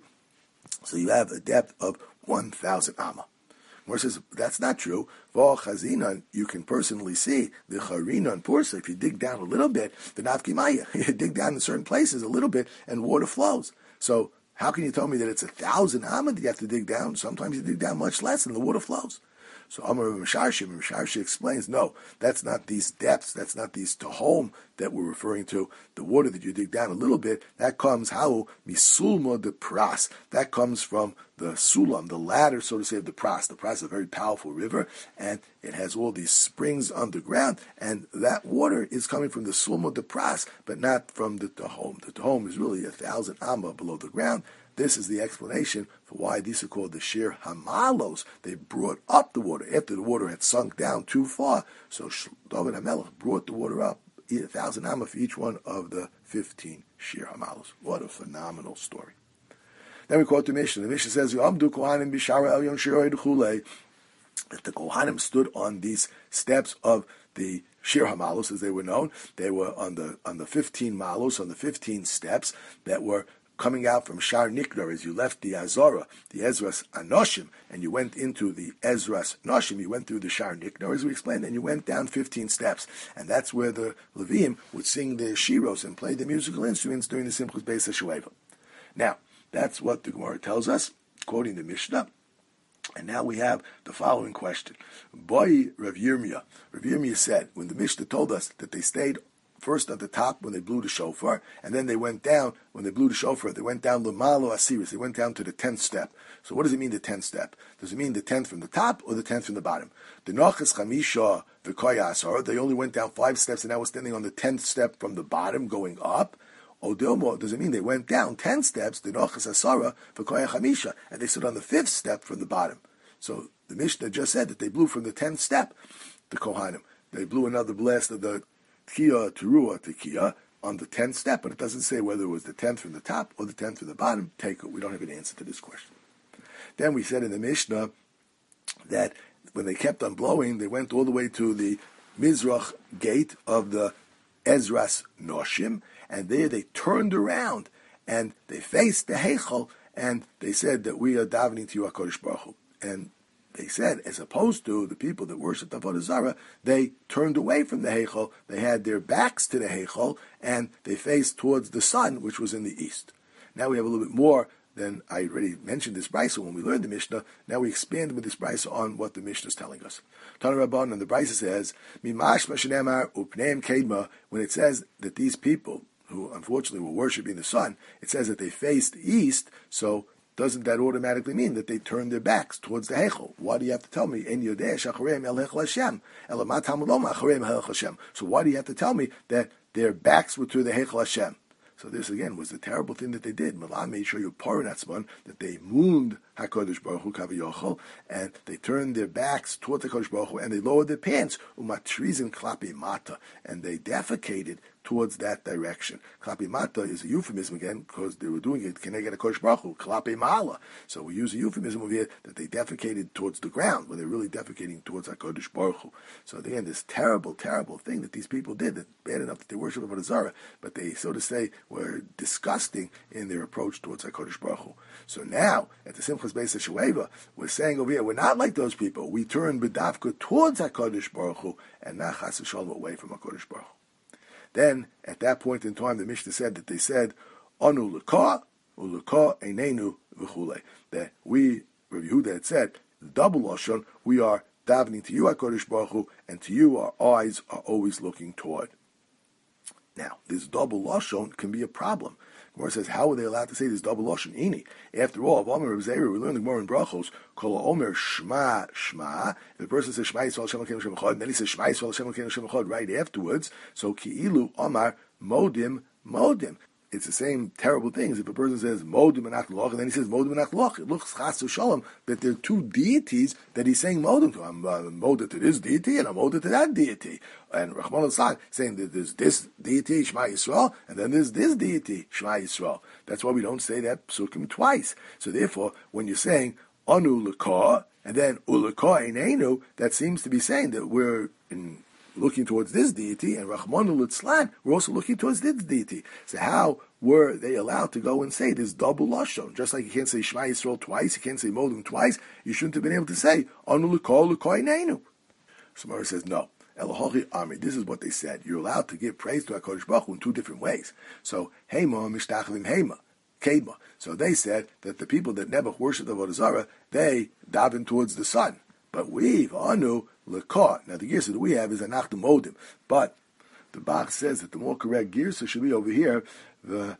so you have a depth of 1,000 Amma. More says, that's not true. V'al Chazinan, you can personally see the Charina and Pursa. If you dig down a little bit, the Nafkimaya, you dig down in certain places a little bit, and water flows. So how can you tell me that it's 1,000 Amma that you have to dig down? Sometimes you dig down much less, and the water flows. So Amar Misharshi explains, no, that's not these depths, that's not these Tahom that we're referring to. The water that you dig down a little bit, that comes how misulma de pras. That comes from the sulam, the ladder, so to say, of the pras. The pras is a very powerful river, and it has all these springs underground, and that water is coming from the sulma de pras, but not from the Tahom. The Tahom is really 1,000 amma below the ground. This is the explanation for why these are called the Shir HaMalos. They brought up the water after the water had sunk down too far. So David HaMelech brought the water up, 1,000 amma for each one of the 15 Shir HaMalos. What a phenomenal story. Then we quote the Mishnah. The Mishnah says, Yomdu Kohanim Bishara Elyon Shiroi D'Chulei, that the Kohanim stood on these steps of the Shir HaMalos, as they were known. They were on the 15 Malos, on the 15 steps that were coming out from Shar Nikdar, as you left the Azora, the Ezras Anoshim, and you went into the Ezras Noshim, you went through the Shar Nikdar, as we explained, and you went down 15 steps. And that's where the Levim would sing the Shiros and play the musical instruments during the Simchas Beis HaShoeva. Now, that's what the Gemara tells us, quoting the Mishnah. And now we have the following question. Boy Rav Yirmiyah. Rav Yirmiyah said, when the Mishnah told us that they stayed first at the top when they blew the shofar, and then they went down, when they blew the shofar, they went down L'malo Asiris, they went down to the 10th step. So what does it mean, the 10th step? Does it mean the 10th from the top or the 10th from the bottom? The Nochas Chamisha V'Koya Asar, they only went down 5 steps and now we're standing on the 10th step from the bottom going up. Odilmo, does it mean they went down 10 steps, the Nochas Asara V'Koya Chamisha, and they stood on the 5th step from the bottom? So the Mishnah just said that they blew from the 10th step, the Kohanim. They blew another blast of the Tkiya Teruah Tekiya on the 10th step, but it doesn't say whether it was the 10th from the top or the 10th from the bottom. Take it. We don't have an answer to this question. Then we said in the Mishnah that when they kept on blowing, they went all the way to the Mizrach gate of the Ezras Noshim, and there they turned around and they faced the Heichal, and they said that we are davening to you, HaKadosh Baruch Hu. And they said, as opposed to the people that worshipped Avodah Zarah, they turned away from the Heichal, they had their backs to the Heichal, and they faced towards the sun, which was in the east. Now we have a little bit more than I already mentioned this brisa when we learned the Mishnah. Now we expand with this brisa on what the Mishnah is telling us. Tana Rabban, and the brisa says, Mimash Mashanemar Upneim Kedma, when it says that these people, who unfortunately were worshipping the sun, it says that they faced east, so doesn't that automatically mean that they turned their backs towards the Heichal? Why do you have to tell me, En Yodeh Shachareim El Heichal Hashem, Elamat Hamalom Achareim El Heichal Hashem? So why do you have to tell me that their backs were to the Heichal Hashem? So this again was a terrible thing that they did. Malah made sure you Paraнаtzman that they mooned HaKadosh Baruch Hu Kavayochel, and they turned their backs towards HaKadosh Baruch Hu, and they lowered their pants, Umatrizin Klapi Mata, and they defecated towards that direction. Klapi Mata is a euphemism again because they were doing it Keneged HaKodesh Baruch Hu, Klapi Ma'ala. So we use a euphemism over here that they defecated towards the ground, when they're really defecating towards HaKodesh Baruch Hu. So again, this terrible, terrible thing that these people did, that bad enough that they worship Avodah Zarah, but they, so to say, were disgusting in their approach towards HaKodesh Baruch Hu. So now, at the Simchas Beis HaShoeva, we're saying over here, we're not like those people. We turn B'davka towards HaKodesh Baruch Hu, and not Chas v'Shalom away from HaKodesh Baruch Hu. Then, at that point in time, the Mishnah said that they said, Anu l'ka, u'l'ka einenu v'chule. That we, Rabbi Yehuda had said, the double lashon, we are davening to you, HaKodesh Baruch Hu, and to you our eyes are always looking toward. Now, this double lashon can be a problem. Gemara says, how are they allowed to say this double lashon? Ini. After all, of Omer of Zera, we learn the Gemara in Brachos, Kol Omer Shma Shma. If the person says Shema Yisrael Hashem Elokeinu Hashem Echad, and then he says Shema Yisrael Hashem Elokeinu Hashem Echad right afterwards, so Ki'ilu Omar Modim Modim. It's the same terrible thing as if a person says Modim Anach Loch, and then he says Modim Anach Loch. It looks Chas v'Shalom that there are two deities that he's saying Modim to. I'm Modim to this deity, and I'm Modim to that deity. And Rahman al-Sad saying that there's this deity, Shema Yisrael, and then there's this deity, Shema Yisrael. That's why we don't say that psukim twice. So therefore, when you're saying Anu L'Ka, and then U'L'Ka Einenu, that seems to be saying that we're looking towards this deity, and Rahmanu Litzlan, we're also looking towards this deity. So how were they allowed to go and say this double lashon? Just like you can't say Shema Yisrael twice, you can't say Modim twice, you shouldn't have been able to say Anu L'Ka Einenu. Samara says no. Elohochi Amri, this is what they said. You're allowed to give praise to HaKadosh Baruch Hu in two different ways. So, Hema Mishtachlim Hema, Kedma. So they said that the people that never worshipped the Avodah Zarah, they daven towards the sun. But we've Anu L'Ka. Now the girsa that we have is Anachnu Modim. But the Bach says that the more correct girsa should be over here, the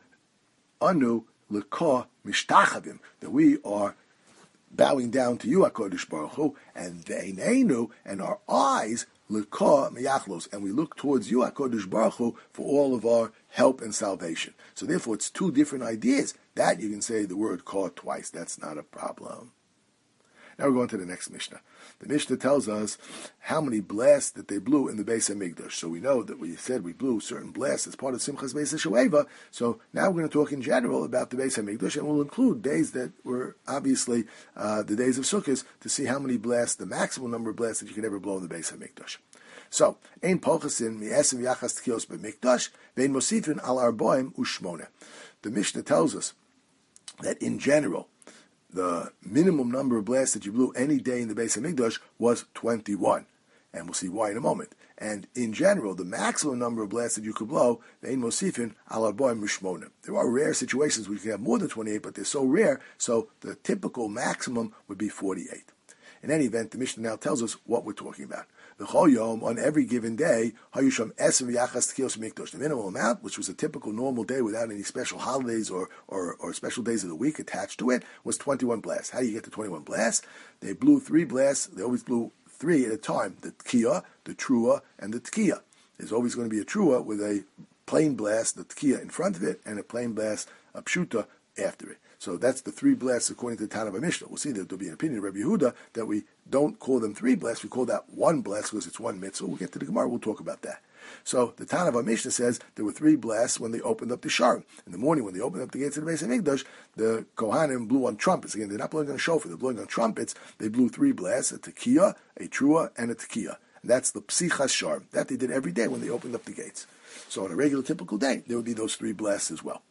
Anu L'Ka Mishtachavim, that we are bowing down to you, HaKadosh Baruch Hu, and Veinenu, and our eyes L'Ka Miyachlos, and we look towards you, HaKadosh Baruch Hu, for all of our help and salvation. So therefore, it's two different ideas. That you can say the word Ka twice. That's not a problem. Now we're going to the next Mishnah. The Mishnah tells us how many blasts that they blew in the Beis HaMikdash. So we know that we said we blew certain blasts as part of Simchas Beis HaShoeva. So now we're going to talk in general about the Beis HaMikdash, and we'll include days that were obviously the days of Sukkot to see how many blasts, the maximum number of blasts that you could ever blow in the Beis HaMikdash. So, ein pochasin mi'esim yachas tkios b'mikdash, vein mosifin al arboim u'shmona. The Mishnah tells us that in general, the minimum number of blasts that you blew any day in the Beis HaMikdash was 21. And we'll see why in a moment. And in general, the maximum number of blasts that you could blow, vein mosifin al arboim u'shmona. There are rare situations where you can have more than 28, but they're so rare, so the typical maximum would be 48. In any event, the Mishnah now tells us what we're talking about. The Chol Yom, on every given day, Hayusham Esem Yachas Tkios Mikdash. The minimum amount, which was a typical normal day without any special holidays or special days of the week attached to it, was 21 blasts. How do you get to 21 blasts? They blew 3 blasts. They always blew 3 at a time. The Tkiya, the Trua, and the Tkiya. There's always going to be a Trua with a plain blast, the Tkiya in front of it, and a plain blast, a Pshuta, after it. So that's the 3 blasts according to the Tana Mishnah. We'll see that there'll be an opinion of Rabbi Yehuda that we don't call them 3 blasts, we call that 1 blast because it's 1 mitzvah. We'll get to the Gemara, we'll talk about that. So the Tana Mishnah says there were 3 blasts when they opened up the Sharim. In the morning when they opened up the gates of the Beis HaMikdash, the Kohanim blew on trumpets. Again, they're not blowing on shofar, they're blowing on trumpets. They blew 3 blasts, a Tekiah, a Trua, and a Tekiah. And that's the Psichas Sharim. That they did every day when they opened up the gates. So on a regular typical day, there would be those 3 blasts as well.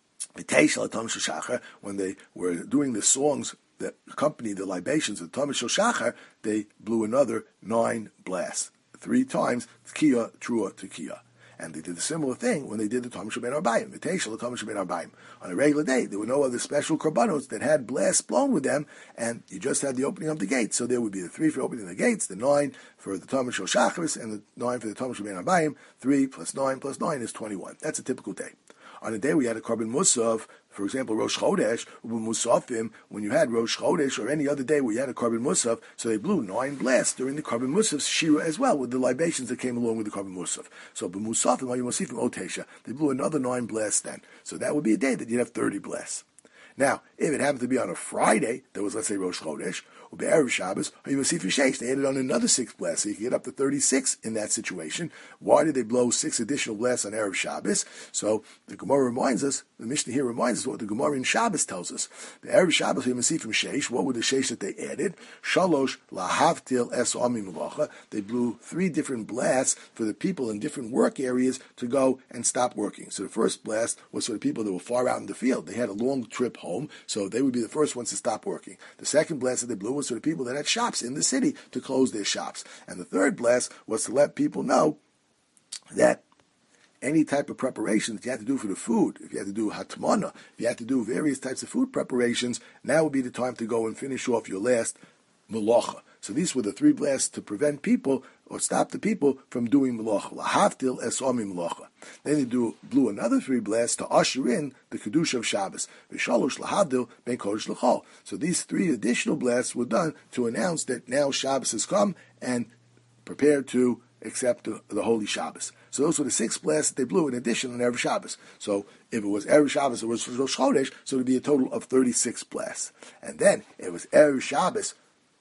When they were doing the songs that accompanied the libations of Tom Shachar, they blew another 9 blasts. 3 times, Tkiya, Trua, Tekiya. And they did a similar thing when they did the Tom Ben Arbayim. On a regular day, there were no other special korbanos that had blasts blown with them, and you just had the opening of the gates. So there would be the 3 for opening the gates, the 9 for the Tom Shachar, and the 9 for the Tom Ben Arbayim. 3 plus 9 plus 9 is 21. That's a typical day. On a day we had a Korban Musaf, for example, Rosh Chodesh, Musafim, when you had Rosh Chodesh or any other day where you had a Korban Musaf, so they blew 9 blasts during the Korban Musaf's Shira as well, with the libations that came along with the Korban Musaf. So, B'Musafim, Musafim Otesha, they blew another 9 blasts then. So that would be a day that you'd have 30 blasts. Now, if it happened to be on a Friday, that was, let's say, Rosh Chodesh, or Be'erev Shabbos, or even Sifri Sheish, they added on another 6 blasts, so you can get up to 36 in that situation. Why did they blow 6 additional blasts on Erev Shabbos? So the Gemara reminds us, the Mishnah here reminds us what the Gemara in Shabbos tells us. The Erev Shabbos, we see from Sheish, what were the Sheish that they added? Shalosh lahavtil es amim malacha. They blew 3 different blasts for the people in different work areas to go and stop working. So the first blast was for the people that were far out in the field. They had a long trip home, so they would be the first ones to stop working. The second blast that they blew was for the people that had shops in the city to close their shops. And the third blast was to let people know that any type of preparation that you had to do for the food, if you had to do hatmana, if you had to do various types of food preparations, now would be the time to go and finish off your last melacha. So these were the 3 blasts to prevent people or stop the people from doing melacha. Lahavtil esami melacha. Then they blew another 3 blasts to usher in the kedusha of Shabbos. V'shalosh lahavdil ben kodesh l'chol. So these 3 additional blasts were done to announce that now Shabbos has come and prepare to accept the holy Shabbos. So those were the 6 blasts that they blew in addition on Erev Shabbos. So if it was Erev Shabbos, it was Rosh Chodesh, so it would be a total of 36 blasts. And then it was Erev Shabbos,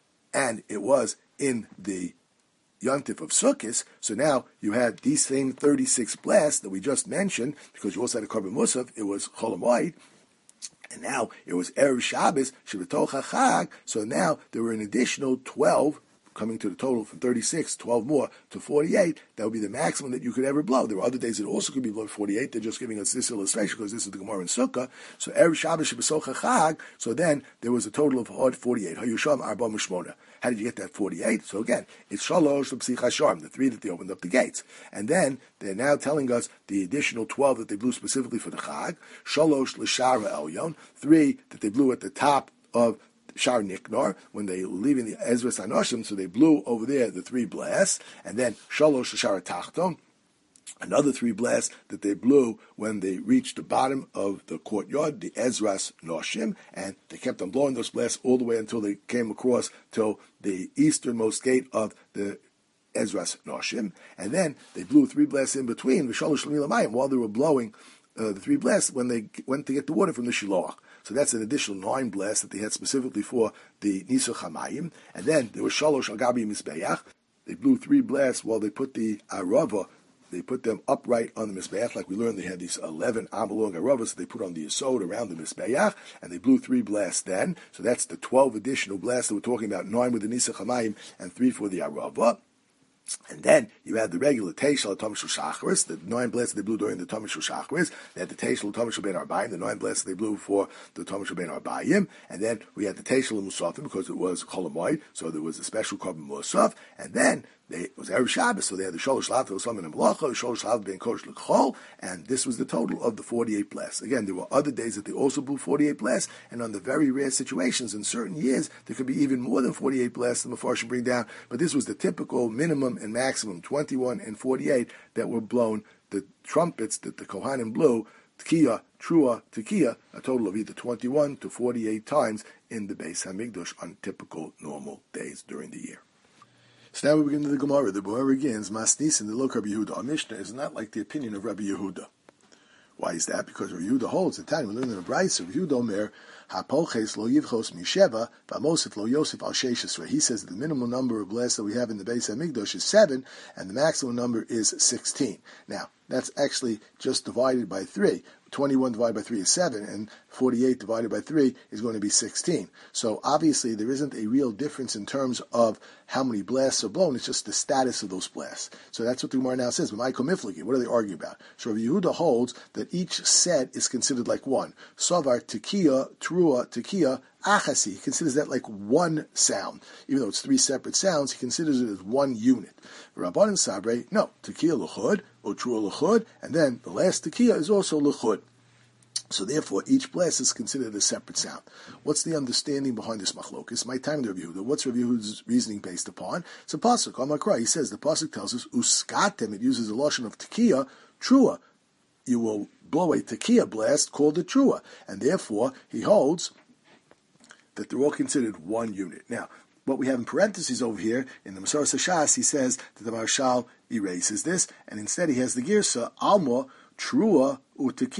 and it was in the Yontif of Sukkot, so now you had these same 36 blasts that we just mentioned, because you also had a Korban Musaf, it was Chol Hamoed, and now it was Erev Shabbos, Shabbatol Chag, so now there were an additional 12, coming to the total from 36, 12 more to 48, that would be the maximum that you could ever blow. There were other days that also could be blown 48. They're just giving us this illustration because this is the Gemara in Sukkah. So Erev Shabbos Shabbat Chag. So then there was a total of 48. Hayusham Arba Mishmona. How did you get that 48? So again, it's Shalosh L'Psich Hasharm, the 3 that they opened up the gates. And then they're now telling us the additional 12 that they blew specifically for the Chag. Shalosh L'Shara Elyon, 3 that they blew at the top of Shar Niknar, when they were leaving the Ezras Anoshim, so they blew over there the 3 blasts, and then Shalosh Shar Tachton, another 3 blasts that they blew when they reached the bottom of the courtyard, the Ezras Noshim, and they kept on blowing those blasts all the way until they came across till the easternmost gate of the Ezras Noshim, and then they blew 3 blasts in between, V'shalosh L'Milamayim, while they were blowing the 3 blasts when they went to get the water from the Shiloach. So that's an additional 9 blasts that they had specifically for the Nisuch HaMayim. And then there was Shalosh Agabi Mizbeach. They blew 3 blasts while they put the Arava, they put them upright on the Mizbeach. Like we learned, they had these 11 Amalong Aravas that they put on the Yesod around the Mizbeach, and they blew 3 blasts then. So that's the 12 additional blasts that we're talking about, 9 with the Nisuch HaMayim and 3 for the Arava. And then you had the regular Teishel Tomishul Shachris, the 9 blasts they blew during the Tomishul Shachris. They had the Teishel Tomishul Ben Arbayim, the 9 blasts they blew for the Tomishul Ben Arbayim. And then we had the Teishel Musafim because it was Chol Hamoed, so there was a special Korban Musaf. And then it was Erev Shabbos, so they had the Sholosh Lav, the Osam and Melacha, the Sholosh Lav Ben Kodesh L'Chol, and this was the total of the 48 blasts. Again, there were other days that they also blew 48 blasts, and on the very rare situations, in certain years, there could be even more than 48 blasts the Mefarshim bring down, but this was the typical minimum and maximum, 21 and 48, that were blown. The trumpets that the Kohanim blew, Tekiah, Trua, Tekiah, a total of either 21 to 48 times in the Beis HaMikdash on typical normal days during the year. So now we begin to the Gemara. The Gemara begins, Masnis and the Lok Rabbi Yehuda. Our Mishnah is not like the opinion of Rabbi Yehuda. Why is that? Because Rabbi Yehuda holds, the time we learn in the Brayso, Rabbi Yehuda Omer, HaPolches lo yivchos misheva, v'amosif lo yosef al sheishesrei. He says that the minimum number of blasts that we have in the Beis HaMikdash is 7, and the maximum number is 16. Now, that's actually just divided by 3. 21 divided by 3 is 7, and 48 divided by 3 is going to be 16. So obviously there isn't a real difference in terms of how many blasts are blown, it's just the status of those blasts. So that's what the Gemara now says. What do they argue about? So Rabbi Yehuda holds that each set is considered like one. Savar, Tekiah, Trua, Tekiah, Achasi. He considers that like one sound. Even though it's 3 separate sounds, he considers it as one unit. Rabbanan Sabre, no, Tekiah L'chud, or Trua L'chud, and then the last Tekiah is also L'chud. So therefore, each blast is considered a separate sound. What's the understanding behind this machlokes? My time to Rabbi Yehuda. What's Rabbi Yehuda's reasoning based upon? It's a pasuk. Amakra. He says the pasuk tells us uskatem. It uses a lotion of tekiah, trua. You will blow a tekiah blast called a trua, and therefore he holds that they're all considered one unit. Now, what we have in parentheses over here in the Masoras Hashas, he says that the Marshal erases this, and instead he has the girsa alma trua utekiah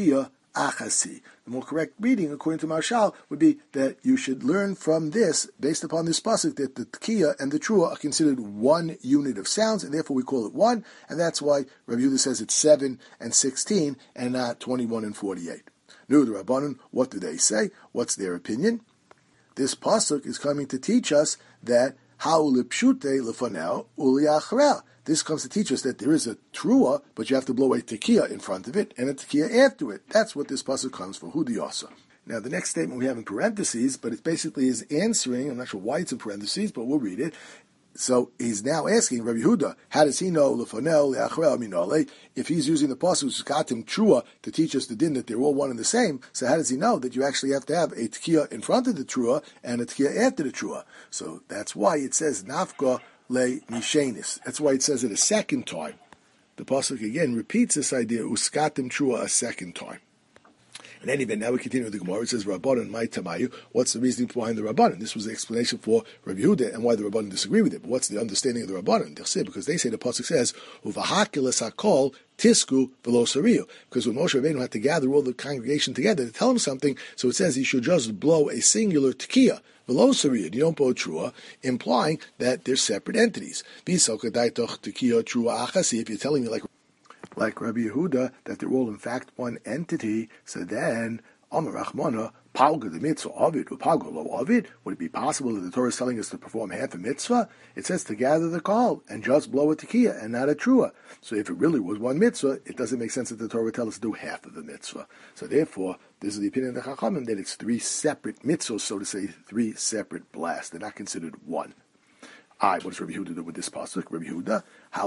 achasi. The more correct reading, according to Marshal, would be that you should learn from this, based upon this pasuk, that the tkiya and the trua are considered one unit of sounds, and therefore we call it one, and that's why Rabbi Yehuda says it's 7 and 16, and not 21 and 48. Nu the Rabbanan, what do they say? What's their opinion? This pasuk is coming to teach us that ha'ulipshute lefanel uliachrel. This comes to teach us that there is a trua, but you have to blow a tekiah in front of it and a tekiah after it. That's what this pasuk comes for. Hudiyasa. Now, the next statement we have in parentheses, but it basically is answering. I'm not sure why it's in parentheses, but we'll read it. So he's now asking Rabbi Yehuda, how does he know lefanel leachrel minole? If he's using the pasuk skatim trua to teach us the din that they're all one and the same, so how does he know that you actually have to have a tekiah in front of the trua and a tekiah after the trua? So that's why it says nafka le nishenis. That's why it says it a second time. The pasuk again repeats this idea uskatim trua a second time. In any event, now we continue with the Gemara. It says, Rabbanan, my tamayu. What's the reasoning behind the Rabbanan? This was the explanation for Rabbi Yehuda and why the Rabbanan disagree with it. But what's the understanding of the Rabbanan? Because they say the pasuk says, Uvahakilas hakol tisku velo sariyu. Because when Moshe Rabbeinu had to gather all the congregation together to tell him something, so it says he should just blow a singular tekiah. Velo sariyu. You don't blow trua, implying that they're separate entities. If you're telling me like Rabbi Yehuda, that they're all in fact one entity, so then, Amar Rachmana, Palga the mitzvah Ovid, Palga lo Ovid, would it be possible that the Torah is telling us to perform half a mitzvah? It says to gather the call and just blow a tekiah and not a trua. So if it really was one mitzvah, it doesn't make sense that the Torah would tell us to do half of the mitzvah. So therefore, this is the opinion of the Chachamim, that it's 3 separate mitzvahs, so to say, 3 separate blasts. They're not considered one. What does Rabbi Yehuda do with this pasuk? Rabbi Yehuda,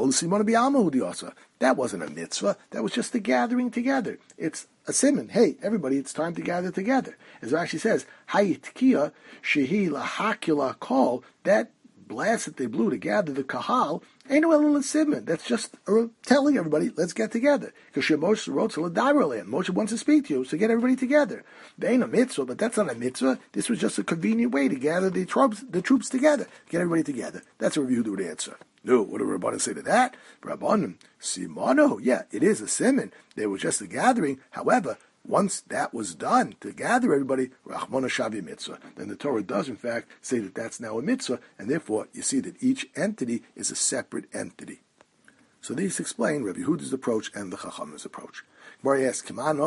that wasn't a mitzvah. That was just the gathering together. It's a simon. Hey, everybody, it's time to gather together. As Rashi says, hayitkiya shehi lahakila kol. That blast that they blew to gather the kahal ain't no simon. That's just telling everybody, let's get together. Because Moshe wrote to L'dairoland. Moshe wants to speak to you, so get everybody together. They ain't a mitzvah, but that's not a mitzvah. This was just a convenient way to gather the troops together. Get everybody together. That's what Rabbi Yehuda would answer. No, what do Rabbanan say to that? Rabbanan, simano, yeah, it is a simon. There was just a gathering. However, once that was done, to gather everybody, Rachmana Shavi mitzvah, then the Torah does in fact say that that's now a mitzvah, and therefore you see that each entity is a separate entity. So these explain Rabbi Yehuda's approach and the Chachamim's approach. Gemara asks,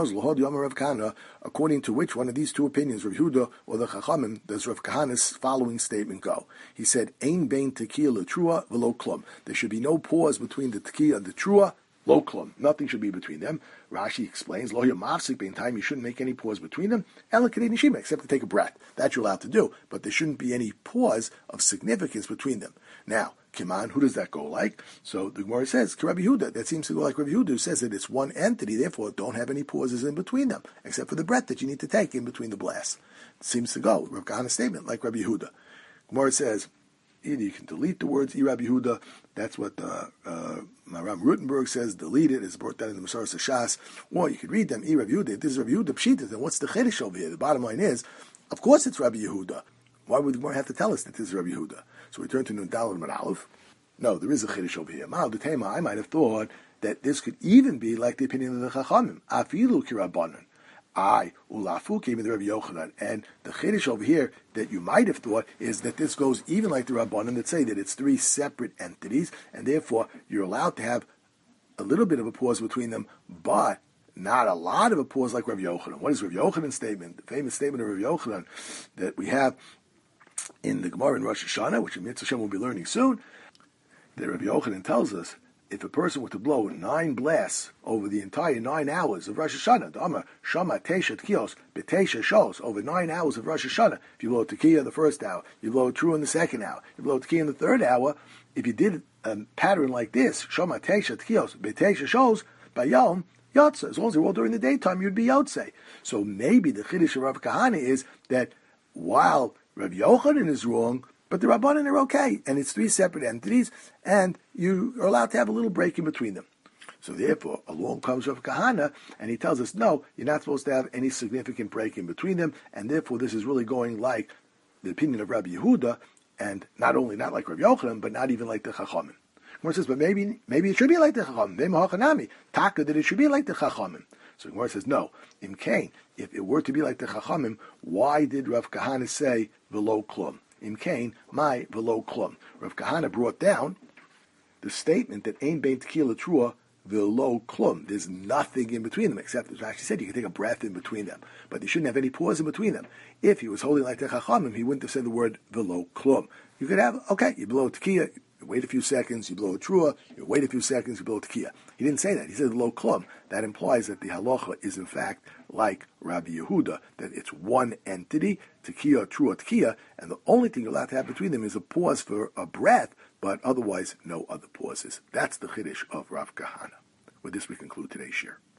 according to which one of these two opinions, Rabbi Yehuda or the Chachamim, does Rav Kahana's following statement go? He said, Ein bein tekiah letrua velo klum. There should be no pause between the tekiah and the trua, lo klum. Nothing should be between them. Rashi explains, lo yamafsik bein time, you shouldn't make any pause between them, ela kadei nishima, except to take a breath. That you're allowed to do, but there shouldn't be any pause of significance between them. Now, Kiman, who does that go like? So the Gemara says, Rabbi Yehuda, that seems to go like Rabbi Yehuda, who says that it's one entity, therefore don't have any pauses in between them, except for the breath that you need to take in between the blasts. It seems to go, Rav Kahana's statement, like Rabbi Yehuda. Gemara says, either you can delete the words Rabbi Yehuda, that's what Maram Rutenberg says, delete it, it's brought down in the Masaras Shas, or you could read them, Rabbi Yehuda. If this is Rabbi Yehuda Pshita, then what's the Chiddush over here? The bottom line is, of course it's Rabbi Yehuda. Why would the Gemara have to tell us that this is Rabbi Yehuda? So we turn to Nun Daled Amud Aleph. No, there is a Chiddush over here. Ma'al D'Tema, I might have thought that this could even be like the opinion of the Chachamim. Afilu Kirabanan. Ulafu came in the Rabbi Yochanan. And the Chiddush over here that you might have thought is that this goes even like the Rabbanan that say that it's 3 separate entities, and therefore you're allowed to have a little bit of a pause between them, but not a lot of a pause like Rabbi Yochanan. What is Rabbi Yochanan's statement? The famous statement of Rabbi Yochanan that we have in the Gemara in Rosh Hashanah, which in Mitzvah Hashem we'll be learning soon, that Rabbi Yochanan tells us, if a person were to blow 9 blasts over the entire 9 hours of Rosh Hashanah, the Amar Shama Tesha Tkiyos B'Tesha Shos, over 9 hours of Rosh Hashanah, if you blow a Tekiah in the first hour, you blow a Trua in the second hour, you blow a Tekiah in the third hour, if you did a pattern like this, Shama Tesha Tkiyos B'Tesha Shos, by Yom, Yotze, as long as they're all during the daytime, you'd be Yotze. So maybe the Chiddush of Rav Kahana is that while Rav Yochanan is wrong, but the Rabbanan are okay, and it's 3 separate entities, and you are allowed to have a little break in between them. So therefore, along comes Rav Kahana, and he tells us, no, you're not supposed to have any significant break in between them, and therefore this is really going like the opinion of Rabbi Yehuda, and not only not like Rav Yochanan, but not even like the Chachamim. Gemara says, but maybe it should be like the Chachamim. Taka that it should be like the Chachamim. So Gemara says, no. In Cain, if it were to be like the Chachamim, why did Rav Kahana say velo klum? In Cain, my velo klum. Rav Kahana brought down the statement that Ein Bein Tekiya L'Trua velo klum. There's nothing in between them, except as Rashi said, you can take a breath in between them, but you shouldn't have any pause in between them. If he was holding like the Chachamim, he wouldn't have said the word velo klum. You could have, okay, you blow a Tekiya, you wait a few seconds, you blow a Trua, you wait a few seconds, you blow a Tekiya. He didn't say that. He said velo klum. That implies that the halacha is in fact like Rabbi Yehuda, that it's one entity, Tekiya, Trua, Tekiya, and the only thing you're allowed to have between them is a pause for a breath, but otherwise no other pauses. That's the Chiddush of Rav Kahana. With this we conclude today's share.